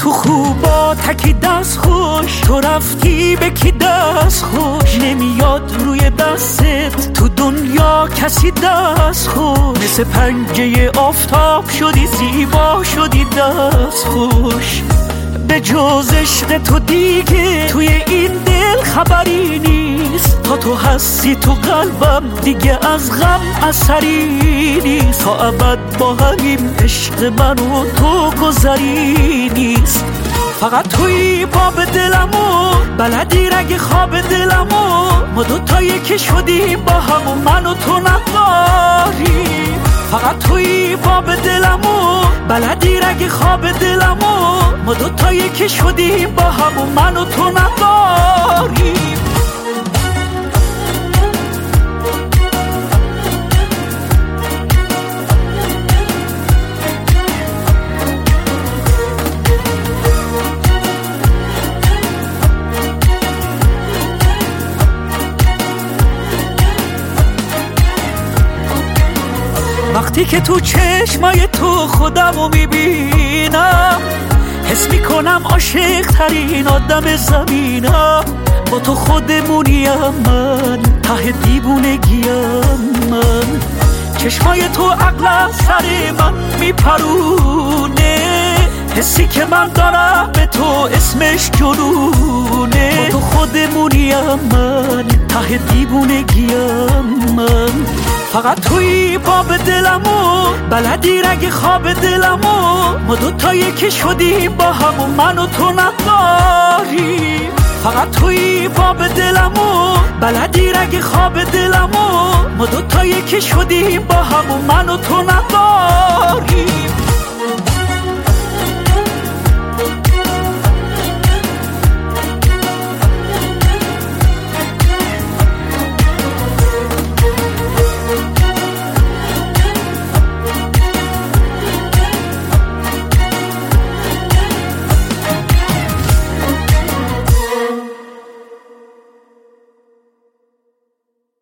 تو خوبا تکی دست خوش، تو رفتی به کی دست خوش، نمیاد روی دستت تو دنیا کسی دست خوش، مثل پنجه آفتاب شدی زیبا شدی دست خوش. به جز عشق تو دیگه توی این دل خبری نیست، تا تو هستی تو قلبم دیگه از غم اثری نیست، تا ابد با همین عشق من و تو گذری نیست. فقط توی باب دلمو بلدی رگ خواب دلمو، ما دوتا یکی شدیم با هم و من و تو نداری. فقط توی باب دلمو بلدی رگ خواب دلمو، ما دوتا یکی شدیم با هم و من و تو نداری. وقتی که تو چشمای تو خودمو میبینم، حس میکنم عاشق ترین آدم زمینم. با تو خودمونیم من، ته دیوونگیم من. چشمای تو عقل سر من میپرونه، حسی که من دارم به تو اسمش جنونه. با تو خودمونیم من، ته دیوونگیم من. فقط توی باب دلمو بلدی رگ خواب دلمو، ما دوتا یکی شدیم با هم و من و تو نداری. فقط توی باب دلمو بلدی رگ خواب دلمو، ما دوتا یکی شدیم با هم و من و تو نداری.